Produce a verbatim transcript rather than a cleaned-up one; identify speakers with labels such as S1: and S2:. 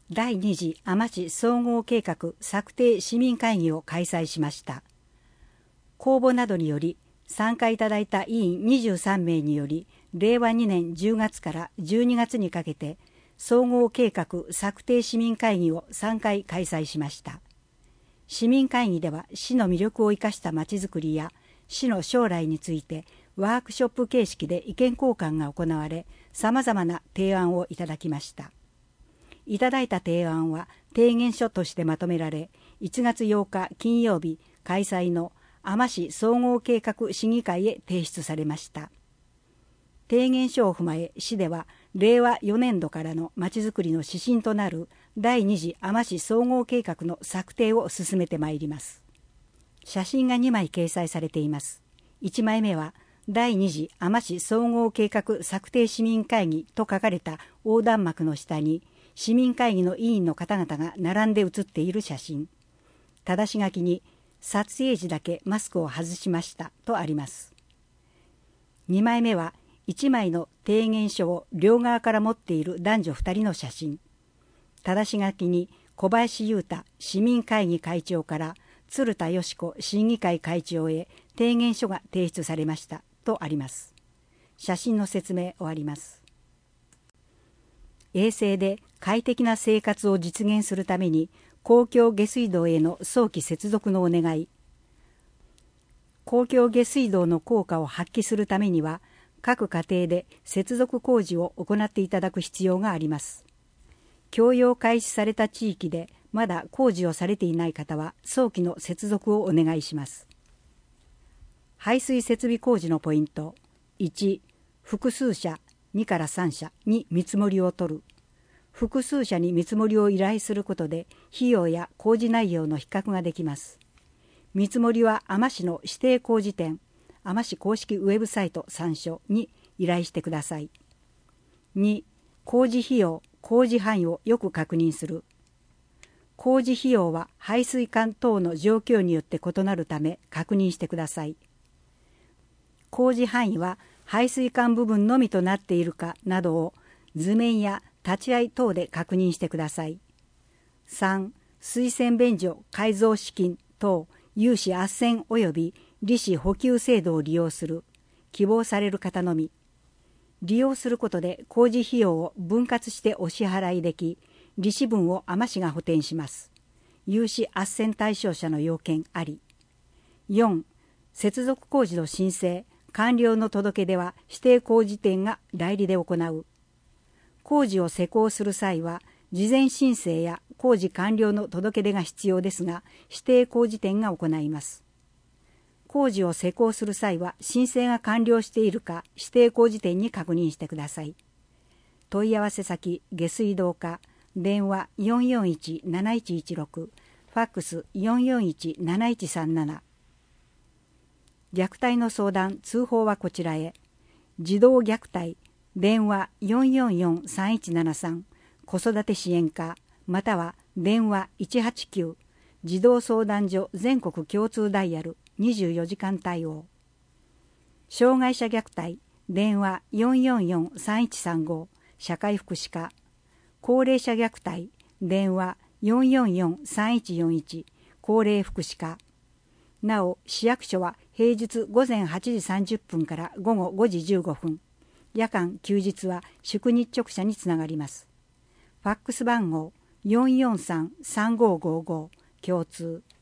S1: だいに次海士総合計画策定市民会議を開催しました。公募などにより参加いただいた委員にじゅうさんめいにより、れいわにねんじゅうがつからじゅうにがつにかけて総合計画策定市民会議をさんかい開催しました。市民会議では市の魅力を生かしたまちづくりや市の将来についてワークショップ形式で意見交換が行われ、さまざまな提案をいただきました。いただいた提案は提言書としてまとめられ、いちがつようか金曜日開催の海士総合計画審議会へ提出されました。提言書を踏まえ、市ではれいわよねんどからのまちづくりの指針となるだいに次海士総合計画の策定を進めてまいります。写真がにまい掲載されています。いちまいめはだいに次海士総合計画策定市民会議と書かれた横断幕の下に市民会議の委員の方々が並んで写っている写真。ただし書きに撮影時だけマスクを外しましたとあります。にまいめはいちまいの提言書を両側から持っている男女ふたりの写真。ただし書きに小林優太市民会議会長から鶴田よし子審議会会長へ提言書が提出されましたとあります。写真の説明終わります。衛生で快適な生活を実現するために公共下水道への早期接続のお願い。公共下水道の効果を発揮するためには各家庭で接続工事を行っていただく必要があります。供用開始された地域でまだ工事をされていない方は早期の接続をお願いします。排水設備工事のポイント。いち、複数社にからさん社に見積もりを取る。複数社に見積もりを依頼することで費用や工事内容の比較ができます。見積もりは海士の指定工事店、海士公式ウェブサイト参照に依頼してください。に、工事費用、工事範囲をよく確認する。工事費用は排水管等の状況によって異なるため確認してください。工事範囲は排水管部分のみとなっているかなどを図面や立ち会い等で確認してください。さん、水洗便所改造資金等有志斡旋及び利子補給制度を利用する。希望される方のみ。利用することで工事費用を分割してお支払いでき、利子分を海士が補填します。有志斡旋対象者の要件あり。よん、接続工事の申請、完了の届け出は指定工事店が代理で行う。工事を施工する際は、事前申請や工事完了の届け出が必要ですが、指定工事店が行います。工事を施工する際は申請が完了しているか指定工事店に確認してください。問い合わせ先下水道課、電話 よんよんいちなないちいちろく、ファックス よんよんいちなないちさんなな。虐待の相談通報はこちらへ。児童虐待電話 よんよんよんさんいちななさん、子育て支援課または電話いちはちきゅう、児童相談所全国共通ダイヤルにじゅうよじかん対応。障害者虐待電話 よんよんよんさんいちさんご、社会福祉課。高齢者虐待電話 よんよんよんさんいちよんいち、高齢福祉課。なお市役所は平日ごぜんはちじさんじゅっぷんからごごごじじゅうごふん、夜間休日は宿日直社につながります。ファックス番号 よんよんさんさんごごご 共通。